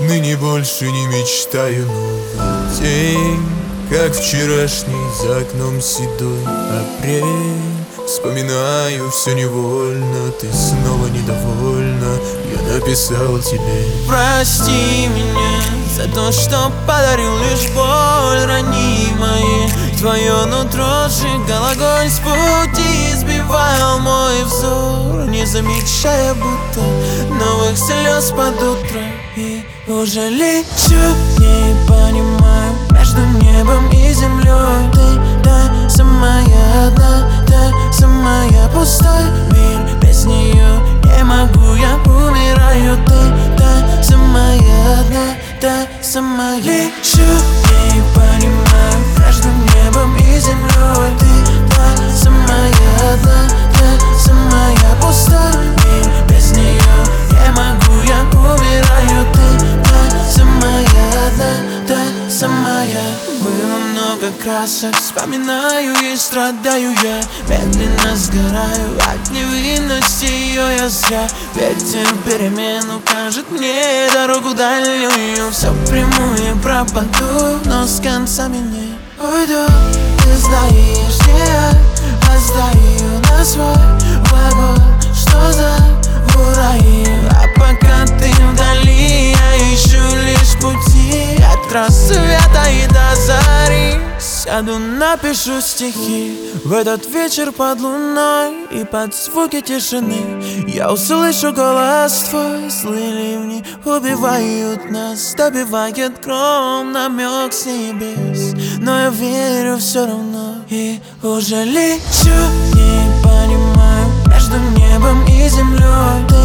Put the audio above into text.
Ныне больше не мечтаю новый день, как вчерашний, за окном седой апрель. Вспоминаю все невольно, ты снова недовольна. Я написал тебе: прости меня за то, что подарил лишь боль ранимой. Твое нутро сжигал огонь с пути, сбивал мой взор, не замечая будто новых слез под утро. И уже лечу, не понимаю, между небом и землей. Ты та самая одна, та самая пустой мир. Без нее не могу, я умираю. Ты та самая одна, та самая. Лечу, не понимаю, между небом и землей. Ты та самая одна, та самая пустой мир. Без нее не могу, я умираю. Ты та самая одна, та самая. Было много красок, вспоминаю и страдаю я. Медленно сгораю от невинности ее я зря. Ветер в перемену кажет мне дорогу дальнюю. Все приму и пропаду, но с концами не уйду. Ты знаешь, я опоздаю на свой вагон. Что за бурай? А пока ты вдали, я ищу лишь пути от рассвета и до зари. Сяду, напишу стихи в этот вечер под луной, и под звуки тишины я услышу голос твой. Злые ливни убивают нас, добивает гром, намек с небес. Но я верю все равно и уже лечу, не понимаю, между небом и землей.